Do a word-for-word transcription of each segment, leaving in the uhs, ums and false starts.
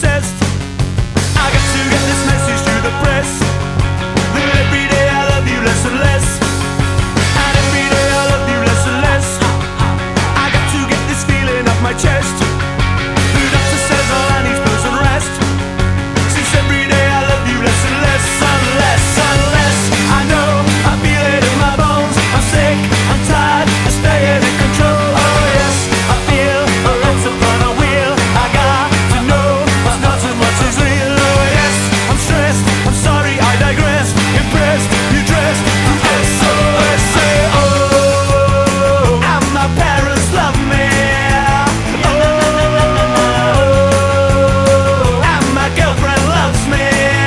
obsessed. I got to get this message to the press, that every day I love you less and less, and every day I love you less and less. I got to get this feeling off my chest. The doctor says all I need is pills and rest, since every day I love you less and less, unless, unless I know, I feel it in my bones. I'm sick, I'm tired of staying in control. Oh yes, I feel a lots of fun on wheel. I got to know what's not so much is real. Oh yes, I'm stressed, I'm sorry, I digress. Impressed, you dressed to S O S. Say oh, and my parents love me. Oh, and my girlfriend loves me.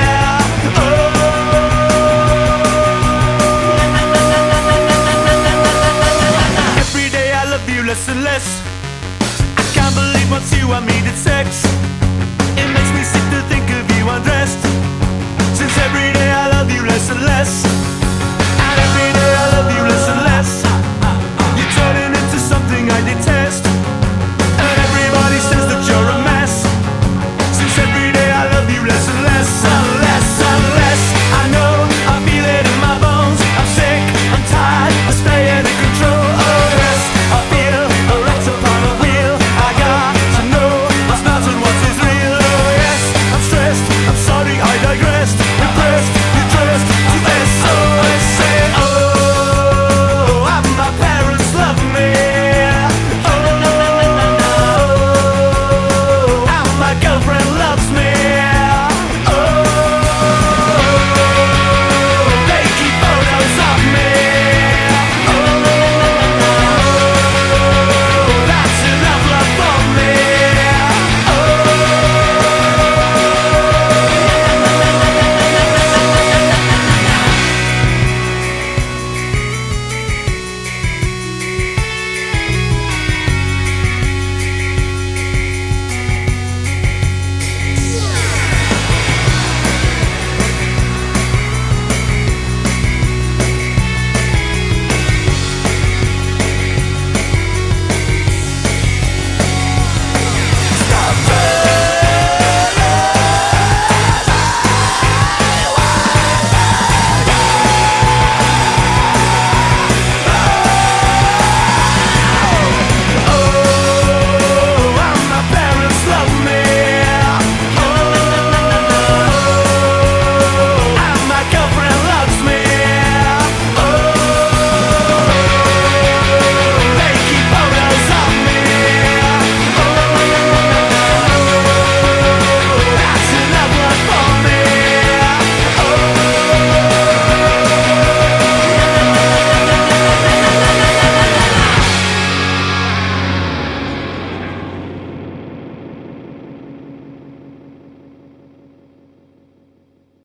Oh, every day I love you less and less. I can't believe once you and me did sex. It makes me sick to think of you undressed, since every day I love you less and less.